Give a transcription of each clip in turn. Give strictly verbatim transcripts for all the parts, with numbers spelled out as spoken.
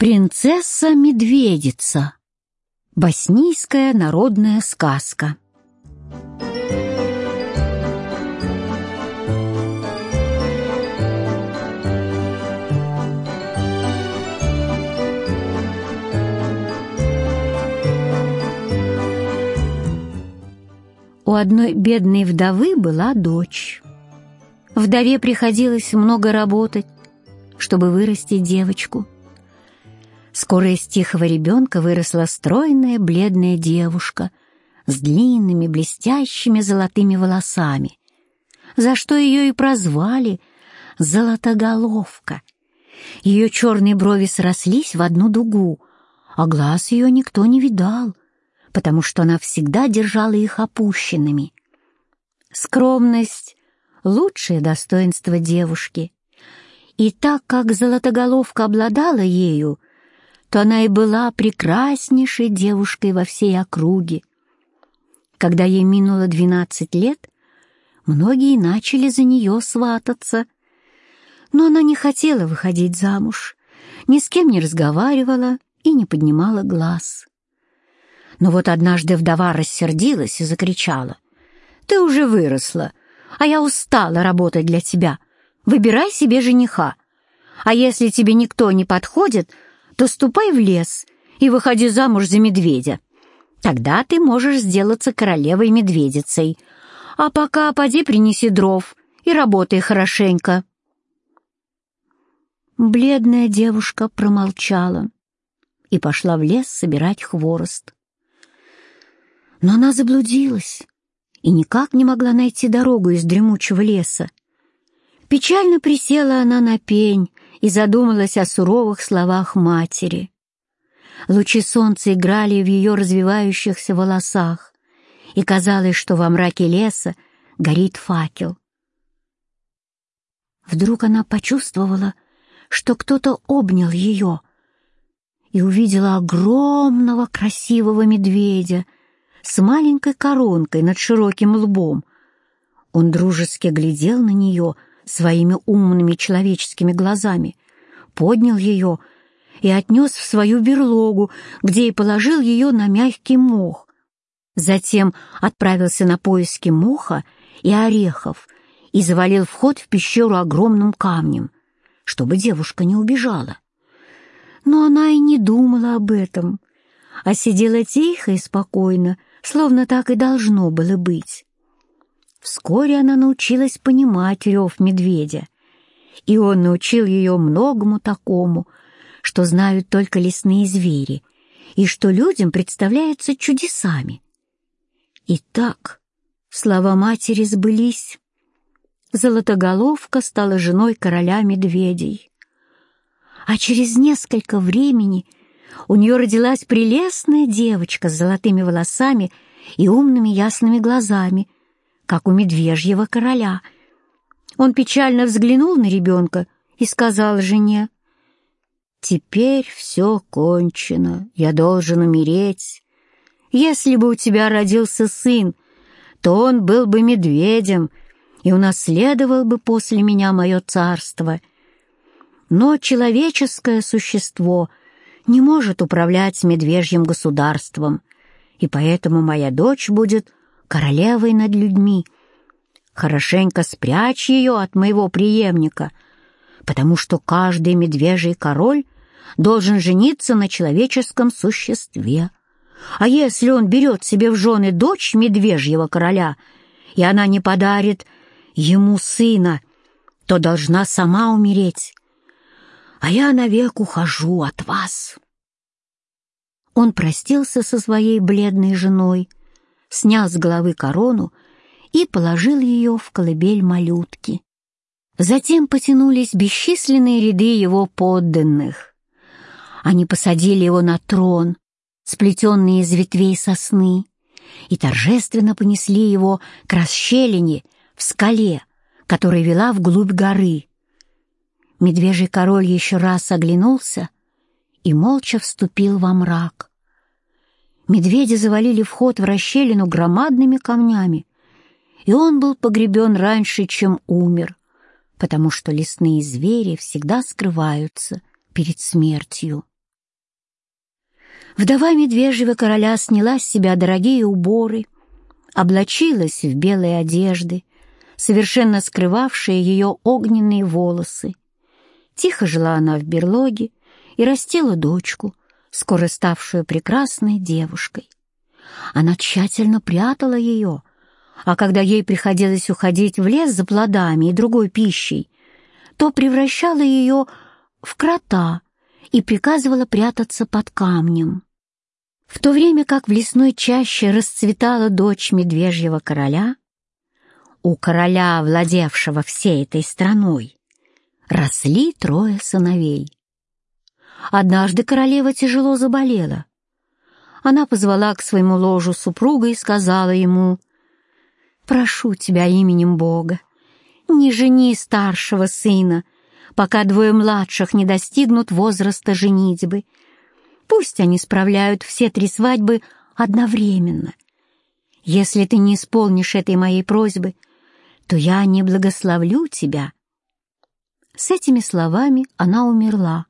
Принцесса-медведица. Боснийская народная сказка. У одной бедной вдовы была дочь. Вдове приходилось много работать, чтобы вырастить девочку. Скоро из тихого ребенка выросла стройная бледная девушка с длинными блестящими золотыми волосами, за что ее и прозвали «Золотоголовка». Ее черные брови срослись в одну дугу, а глаз ее никто не видал, потому что она всегда держала их опущенными. Скромность — лучшее достоинство девушки, и так как Золотоголовка обладала ею, то она и была прекраснейшей девушкой во всей округе. Когда ей минуло двенадцать лет, многие начали за нее свататься, но она не хотела выходить замуж, ни с кем не разговаривала и не поднимала глаз. Но вот однажды вдова рассердилась и закричала: «Ты уже выросла, а я устала работать для тебя. Выбирай себе жениха, а если тебе никто не подходит, то ступай в лес и выходи замуж за медведя. Тогда ты можешь сделаться королевой-медведицей. А пока поди принеси дров и работай хорошенько». Бледная девушка промолчала и пошла в лес собирать хворост. Но она заблудилась и никак не могла найти дорогу из дремучего леса. Печально присела она на пень и задумалась о суровых словах матери. Лучи солнца играли в ее развивающихся волосах, и казалось, что во мраке леса горит факел. Вдруг она почувствовала, что кто-то обнял ее, и увидела огромного красивого медведя с маленькой коронкой над широким лбом. Он дружески глядел на нее своими умными человеческими глазами, поднял ее и отнес в свою берлогу, где и положил ее на мягкий мох. Затем отправился на поиски моха и орехов и завалил вход в пещеру огромным камнем, чтобы девушка не убежала. Но она и не думала об этом, а сидела тихо и спокойно, словно так и должно было быть. Вскоре она научилась понимать рев медведя, и он научил ее многому такому, что знают только лесные звери, и что людям представляются чудесами. И так слова матери сбылись. Золотоголовка стала женой короля медведей. А через несколько времени у нее родилась прелестная девочка с золотыми волосами и умными ясными глазами, как у медвежьего короля. Он печально взглянул на ребенка и сказал жене: «Теперь все кончено, я должен умереть. Если бы у тебя родился сын, то он был бы медведем и унаследовал бы после меня мое царство. Но человеческое существо не может управлять медвежьим государством, и поэтому моя дочь будет королевой над людьми. Хорошенько спрячь ее от моего преемника, потому что каждый медвежий король должен жениться на человеческом существе. А если он берет себе в жены дочь медвежьего короля, и она не подарит ему сына, то должна сама умереть. А я навек ухожу от вас». Он простился со своей бледной женой, снял с головы корону и положил ее в колыбель малютки. Затем потянулись бесчисленные ряды его подданных. Они посадили его на трон, сплетенный из ветвей сосны, и торжественно понесли его к расщелине в скале, которая вела вглубь горы. Медвежий король еще раз оглянулся и молча вступил во мрак. Медведя завалили вход в расщелину громадными камнями, и он был погребен раньше, чем умер, потому что лесные звери всегда скрываются перед смертью. Вдова медвежьего короля сняла с себя дорогие уборы, облачилась в белые одежды, совершенно скрывавшие ее огненные волосы. Тихо жила она в берлоге и растила дочку, скоро ставшую прекрасной девушкой. Она тщательно прятала ее, а когда ей приходилось уходить в лес за плодами и другой пищей, то превращала ее в крота и приказывала прятаться под камнем. В то время как в лесной чаще расцветала дочь медвежьего короля, у короля, владевшего всей этой страной, росли трое сыновей. Однажды королева тяжело заболела. Она позвала к своему ложу супруга и сказала ему: «Прошу тебя именем Бога, не жени старшего сына, пока двое младших не достигнут возраста женитьбы. Пусть они справляют все три свадьбы одновременно. Если ты не исполнишь этой моей просьбы, то я не благословлю тебя». С этими словами она умерла.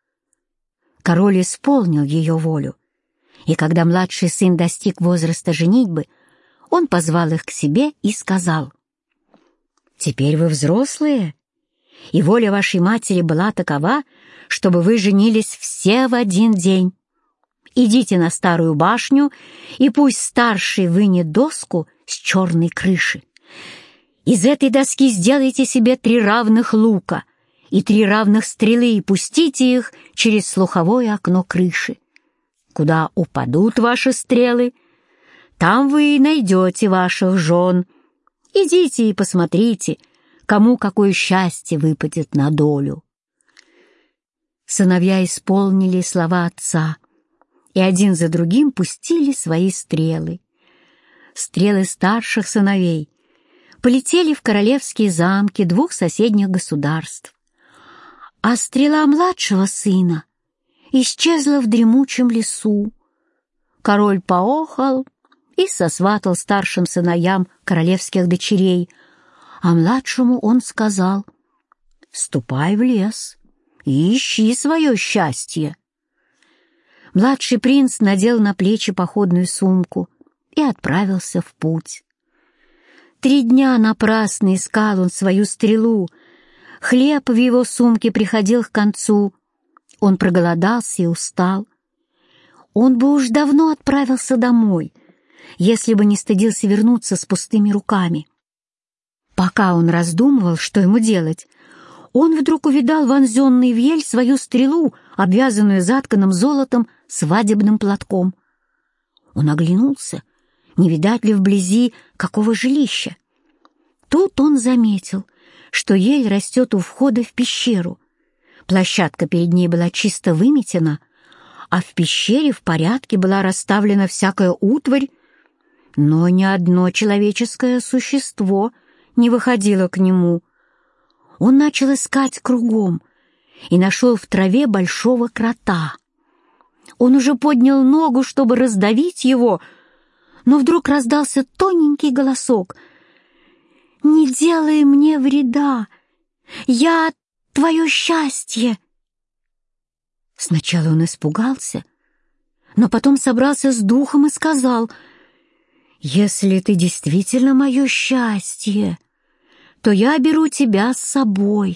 Король исполнил ее волю, и когда младший сын достиг возраста женитьбы, он позвал их к себе и сказал: «Теперь вы взрослые, и воля вашей матери была такова, чтобы вы женились все в один день. Идите на старую башню, и пусть старший вынет доску с черной крыши. Из этой доски сделайте себе три равных лука и три равных стрелы и пустите их через слуховое окно крыши. Куда упадут ваши стрелы, там вы и найдете ваших жен. Идите и посмотрите, кому какое счастье выпадет на долю». Сыновья исполнили слова отца, и один за другим пустили свои стрелы. Стрелы старших сыновей полетели в королевские замки двух соседних государств, а стрела младшего сына исчезла в дремучем лесу. Король поохал и сосватал старшим сыновьям королевских дочерей, а младшему он сказал: «Ступай в лес и ищи свое счастье». Младший принц надел на плечи походную сумку и отправился в путь. Три дня напрасно искал он свою стрелу. Хлеб в его сумке приходил к концу. Он проголодался и устал. Он бы уж давно отправился домой, если бы не стыдился вернуться с пустыми руками. Пока он раздумывал, что ему делать, он вдруг увидал вонзенной в ель свою стрелу, обвязанную затканным золотом свадебным платком. Он оглянулся, не видать ли вблизи какого жилища. Тут он заметил, что ель растет у входа в пещеру. Площадка перед ней была чисто выметена, а в пещере в порядке была расставлена всякая утварь, но ни одно человеческое существо не выходило к нему. Он начал искать кругом и нашел в траве большого крота. Он уже поднял ногу, чтобы раздавить его, но вдруг раздался тоненький голосок: «Не делай мне вреда! Я твое счастье!» Сначала он испугался, но потом собрался с духом и сказал: «Если ты действительно мое счастье, то я беру тебя с собой».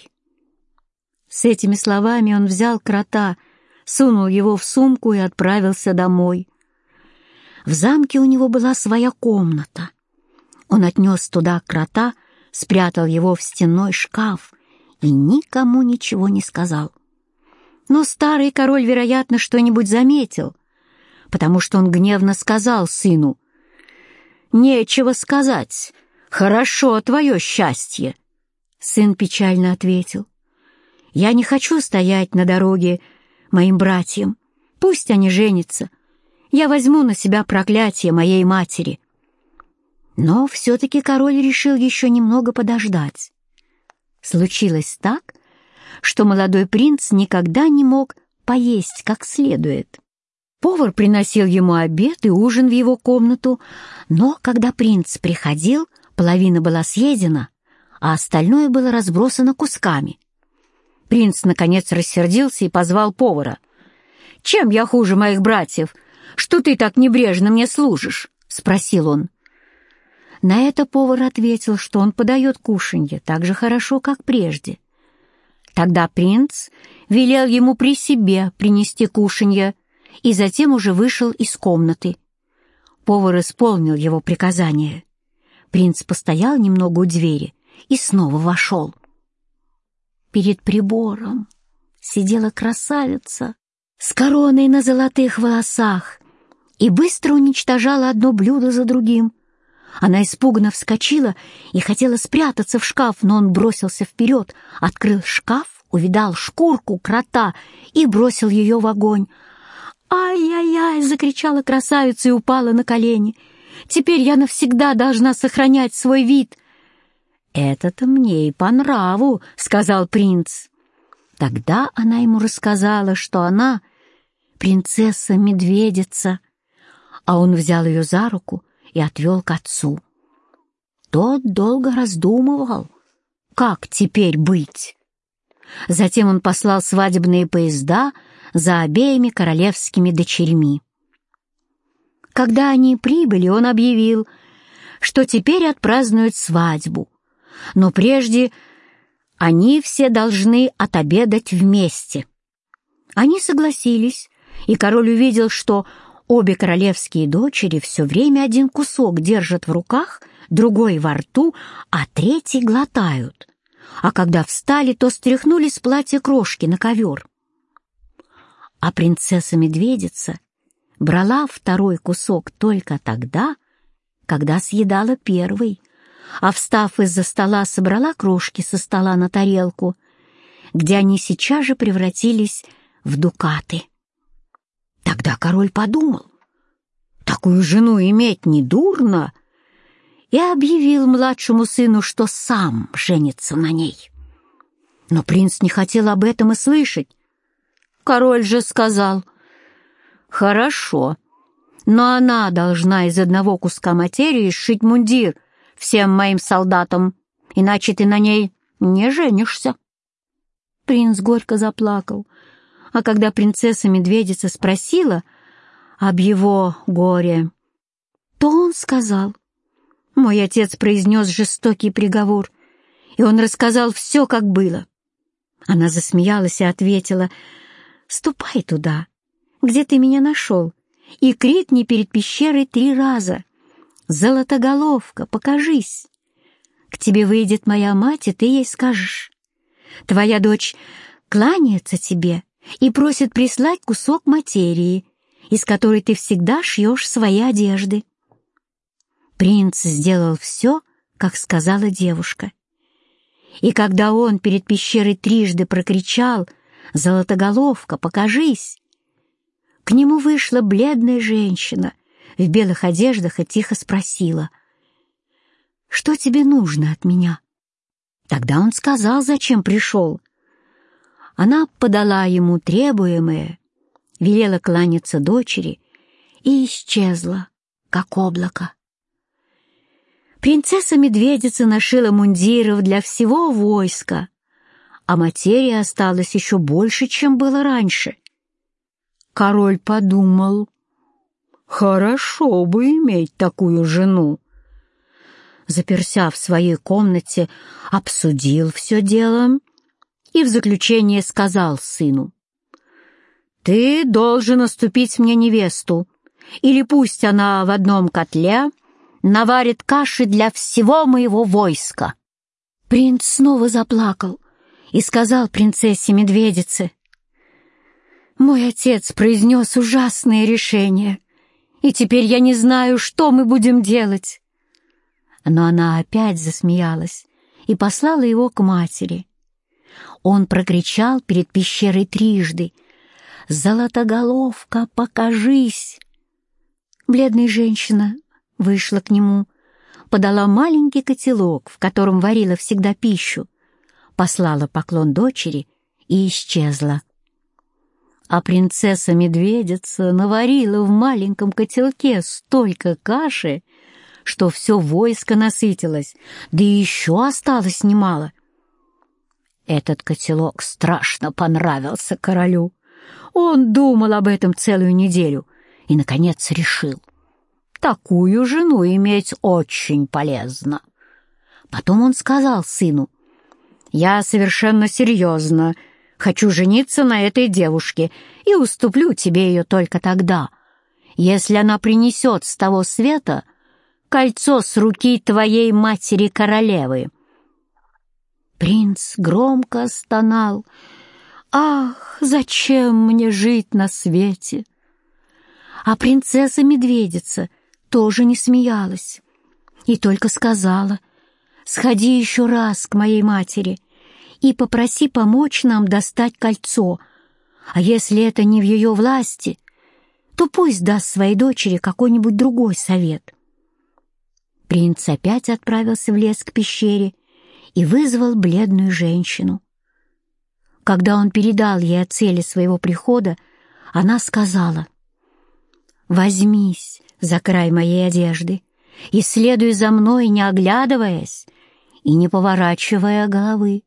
С этими словами он взял крота, сунул его в сумку и отправился домой. В замке у него была своя комната. Он отнес туда крота, спрятал его в стенной шкаф и никому ничего не сказал. Но старый король, вероятно, что-нибудь заметил, потому что он гневно сказал сыну: «Нечего сказать. Хорошо твое счастье». Сын печально ответил: «Я не хочу стоять на дороге моим братьям. Пусть они женятся. Я возьму на себя проклятие моей матери». Но все-таки король решил еще немного подождать. Случилось так, что молодой принц никогда не мог поесть как следует. Повар приносил ему обед и ужин в его комнату, но когда принц приходил, половина была съедена, а остальное было разбросано кусками. Принц, наконец, рассердился и позвал повара. Чем я хуже моих братьев, что ты так небрежно мне служишь?» — спросил он. На это повар ответил, что он подает кушанье так же хорошо, как прежде. Тогда принц велел ему при себе принести кушанье и затем уже вышел из комнаты. Повар исполнил его приказание. Принц постоял немного у двери и снова вошел. Перед прибором сидела красавица с короной на золотых волосах и быстро уничтожала одно блюдо за другим. Она испуганно вскочила и хотела спрятаться в шкаф, но он бросился вперед, открыл шкаф, увидал шкурку крота и бросил ее в огонь. «Ай-яй-яй!» — закричала красавица и упала на колени. «Теперь я навсегда должна сохранять свой вид». «Это-то мне и по нраву», — сказал принц. Тогда она ему рассказала, что она принцесса-медведица, а он взял ее за руку и отвел к отцу. Тот долго раздумывал, как теперь быть. Затем он послал свадебные поезда за обеими королевскими дочерьми. Когда они прибыли, он объявил, что теперь отпразднуют свадьбу, но прежде они все должны отобедать вместе. Они согласились, и король увидел, что обе королевские дочери все время один кусок держат в руках, другой во рту, а третий глотают. А когда встали, то стряхнули с платья крошки на ковер. А принцесса-медведица брала второй кусок только тогда, когда съедала первый, а, встав из-за стола, собрала крошки со стола на тарелку, где они сейчас же превратились в дукаты. Тогда король подумал, такую жену иметь недурно, и объявил младшему сыну, что сам женится на ней. Но принц не хотел об этом и слышать. Король же сказал: «Хорошо, но она должна из одного куска материи сшить мундир всем моим солдатам, иначе ты на ней не женишься». Принц горько заплакал, а когда принцесса-медведица спросила об его горе, то он сказал: «Мой отец произнес жестокий приговор, и он рассказал все, как было». Она засмеялась и ответила: «Ступай туда, где ты меня нашел, и крикни перед пещерой три раза: Золотоголовка, покажись! К тебе выйдет моя мать, и ты ей скажешь: твоя дочь кланяется тебе и просит прислать кусок материи, из которой ты всегда шьешь свои одежды». Принц сделал все, как сказала девушка. И когда он перед пещерой трижды прокричал: «Золотоголовка, покажись!», к нему вышла бледная женщина в белых одеждах и тихо спросила: «Что тебе нужно от меня?» Тогда он сказал, зачем пришел. Она подала ему требуемое, велела кланяться дочери и исчезла, как облако. Принцесса-медведица нашила мундиров для всего войска, а материи осталось еще больше, чем было раньше. Король подумал: хорошо бы иметь такую жену. Заперся в своей комнате, обсудил все дело и в заключение сказал сыну: «Ты должен уступить мне невесту, или пусть она в одном котле наварит каши для всего моего войска». Принц снова заплакал и сказал принцессе-медведице: «Мой отец произнес ужасное решение, и теперь я не знаю, что мы будем делать». Но она опять засмеялась и послала его к матери. Он прокричал перед пещерой трижды: «Золотоголовка, покажись!». Бледная женщина вышла к нему, подала маленький котелок, в котором варила всегда пищу, послала поклон дочери и исчезла. А принцесса-медведица наварила в маленьком котелке столько каши, что все войско насытилось, да и еще осталось немало. Этот котелок страшно понравился королю. Он думал об этом целую неделю и, наконец, решил: такую жену иметь очень полезно. Потом он сказал сыну: «Я совершенно серьезно хочу жениться на этой девушке и уступлю тебе ее только тогда, если она принесет с того света кольцо с руки твоей матери-королевы». Принц громко стонал: «Ах, зачем мне жить на свете?» А принцесса-медведица тоже не смеялась и только сказала: «Сходи еще раз к моей матери и попроси помочь нам достать кольцо, а если это не в ее власти, то пусть даст своей дочери какой-нибудь другой совет». Принц опять отправился в лес к пещере и вызвал бледную женщину. Когда он передал ей о цели своего прихода, она сказала: «Возьмись за край моей одежды и следуй за мной, не оглядываясь и не поворачивая головы».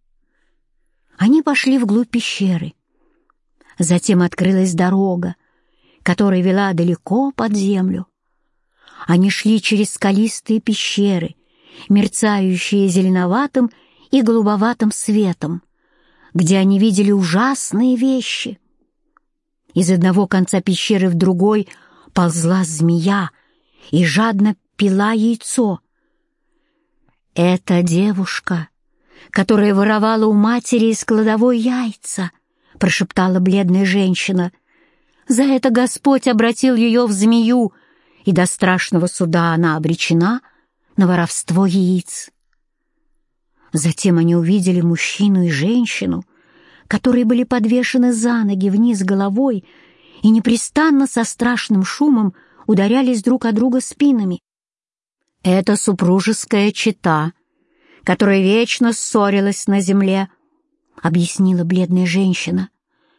Они пошли вглубь пещеры. Затем открылась дорога, которая вела далеко под землю. Они шли через скалистые пещеры, мерцающие зеленоватым и голубоватым светом, где они видели ужасные вещи. Из одного конца пещеры в другой ползла змея и жадно пила яйцо. «Это девушка, которая воровала у матери из кладовой яйца», — прошептала бледная женщина. «За это Господь обратил ее в змею, и до страшного суда она обречена на воровство яиц». Затем они увидели мужчину и женщину, которые были подвешены за ноги вниз головой и непрестанно со страшным шумом ударялись друг о друга спинами. «Это супружеская чета, которая вечно ссорилась на земле», — объяснила бледная женщина.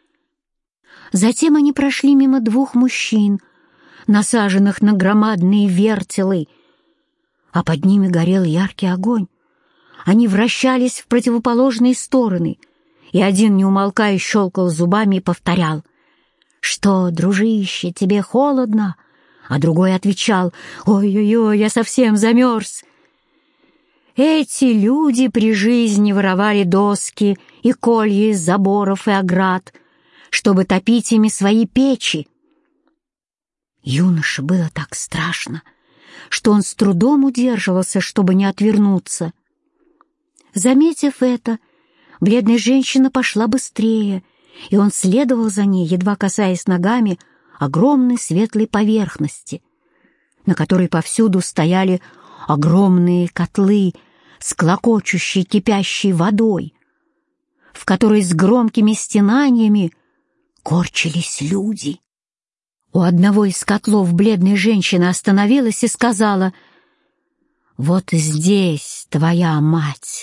Затем они прошли мимо двух мужчин, насаженных на громадные вертелы, а под ними горел яркий огонь. Они вращались в противоположные стороны, и один, не умолкая, щелкал зубами и повторял: «Что, дружище, тебе холодно?» А другой отвечал: «Ой-ой-ой, я совсем замерз». Эти люди при жизни воровали доски и колья из заборов и оград, чтобы топить ими свои печи. Юноше было так страшно, что он с трудом удерживался, чтобы не отвернуться. Заметив это, бледная женщина пошла быстрее, и он следовал за ней, едва касаясь ногами огромной светлой поверхности, на которой повсюду стояли огромные котлы с клокочущей кипящей водой, в которой с громкими стенаниями корчились люди. У одного из котлов бледная женщина остановилась и сказала: «Вот здесь твоя мать».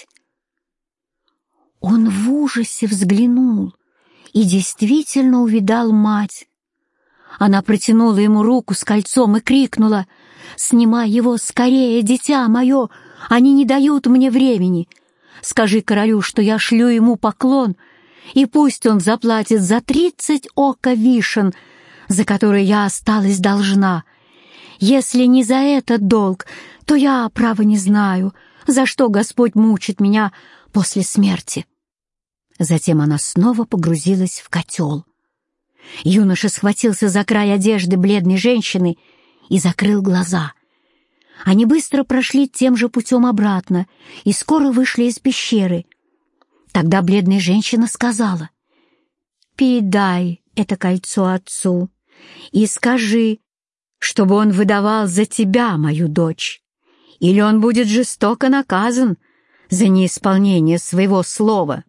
Он в ужасе взглянул и действительно увидал мать. Она протянула ему руку с кольцом и крикнула: «Снимай его скорее, дитя мое! Они не дают мне времени! Скажи королю, что я шлю ему поклон, и пусть он заплатит за тридцать ока вишен, за которые я осталась должна. Если не за этот долг, то я, право, не знаю, за что Господь мучит меня после смерти». Затем она снова погрузилась в котел. Юноша схватился за край одежды бледной женщины и закрыл глаза. Они быстро прошли тем же путем обратно и скоро вышли из пещеры. Тогда бледная женщина сказала: «Передай это кольцо отцу и скажи, чтобы он выдавал за тебя мою дочь, или он будет жестоко наказан за неисполнение своего слова».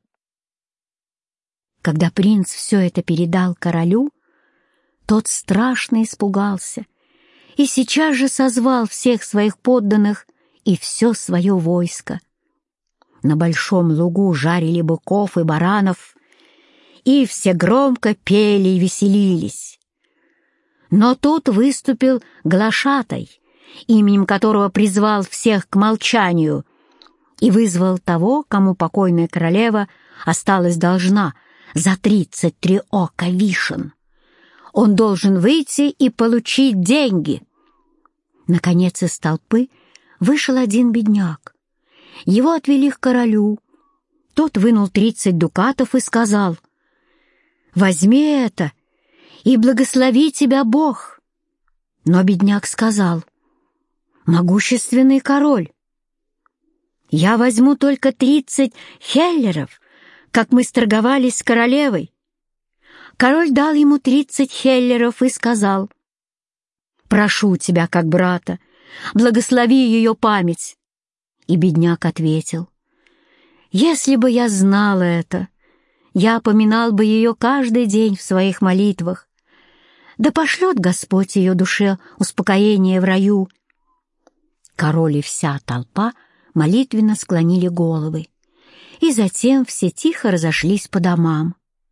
Когда принц все это передал королю, тот страшно испугался и сейчас же созвал всех своих подданных и все свое войско. На большом лугу жарили быков и баранов, и все громко пели и веселились. Но тут выступил глашатай, именем которого призвал всех к молчанию, и вызвал того, кому покойная королева осталась должна за тридцать три ока вишен. Он должен выйти и получить деньги. Наконец из толпы вышел один бедняк. Его отвели к королю. Тот вынул тридцать дукатов и сказал: «Возьми это, и благослови тебя Бог». Но бедняк сказал: «Могущественный король, я возьму только тридцать хеллеров, как мы сторговались с королевой». Король дал ему тридцать хеллеров и сказал: «Прошу тебя, как брата, благослови ее память». И бедняк ответил: «Если бы я знал это, я поминал бы ее каждый день в своих молитвах. Да пошлет Господь ее душе успокоение в раю». Король и вся толпа молитвенно склонили головы, и затем все тихо разошлись по домам.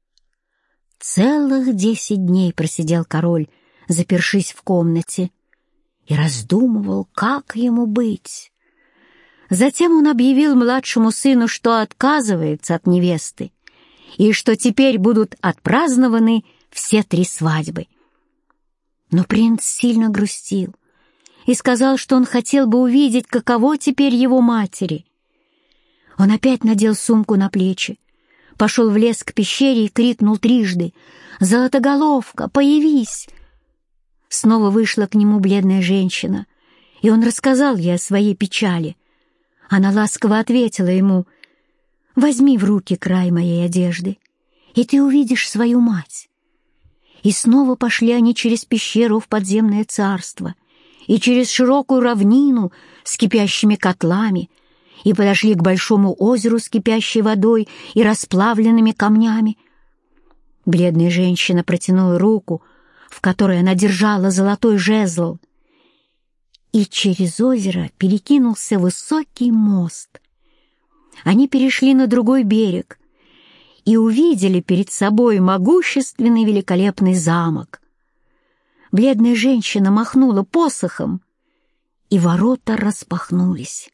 Целых десять дней просидел король, запершись в комнате, и раздумывал, как ему быть. Затем он объявил младшему сыну, что отказывается от невесты, и что теперь будут отпразднованы все три свадьбы. Но принц сильно грустил и сказал, что он хотел бы увидеть, каково теперь его матери. Он опять надел сумку на плечи, пошел в лес к пещере и крикнул трижды: «Золотоголовка, появись!» Снова вышла к нему бледная женщина, и он рассказал ей о своей печали. Она ласково ответила ему: «Возьми в руки край моей одежды, и ты увидишь свою мать». И снова пошли они через пещеру в подземное царство и через широкую равнину с кипящими котлами, и подошли к большому озеру с кипящей водой и расплавленными камнями. Бледная женщина протянула руку, в которой она держала золотой жезл, и через озеро перекинулся высокий мост. Они перешли на другой берег и увидели перед собой могущественный великолепный замок. Бледная женщина махнула посохом, и ворота распахнулись.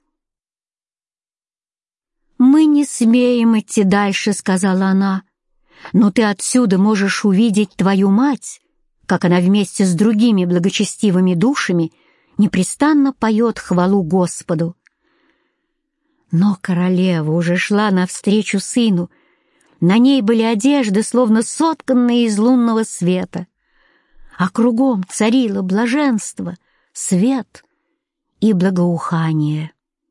«Мы не смеем идти дальше», — сказала она, «но ты отсюда можешь увидеть твою мать, как она вместе с другими благочестивыми душами непрестанно поет хвалу Господу». Но королева уже шла навстречу сыну. На ней были одежды, словно сотканные из лунного света, а кругом царило блаженство, свет и благоухание.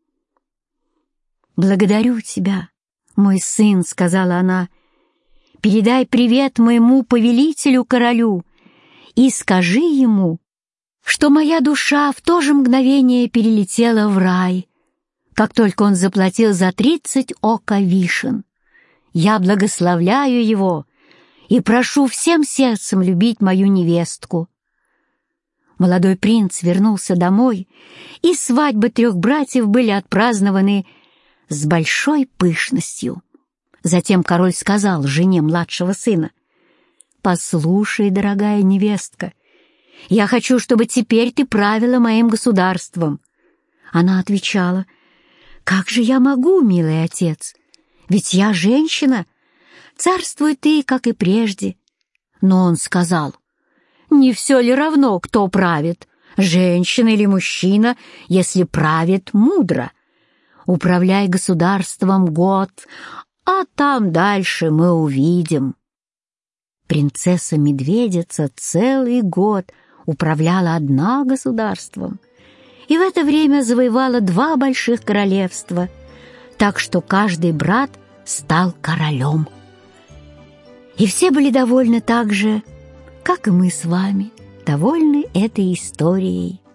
«Благодарю тебя, мой сын», — сказала она. «Передай привет моему повелителю-королю и скажи ему, что моя душа в то же мгновение перелетела в рай, как только он заплатил за тридцать ока вишен. Я благословляю его и прошу всем сердцем любить мою невестку». Молодой принц вернулся домой, и свадьбы трех братьев были отпразднованы с большой пышностью. Затем король сказал жене младшего сына: «Послушай, дорогая невестка, я хочу, чтобы теперь ты правила моим государством». Она отвечала: «Как же я могу, милый отец? Ведь я женщина. Царствуй ты, как и прежде». Но он сказал: «Не все ли равно, кто правит, женщина или мужчина, если правит мудро? Управляй государством год, а там дальше мы увидим». Принцесса-медведица целый год управляла одна государством, и в это время завоевала два больших королевства, так что каждый брат стал королем. И все были довольны так же, как и мы с вами, довольны этой историей.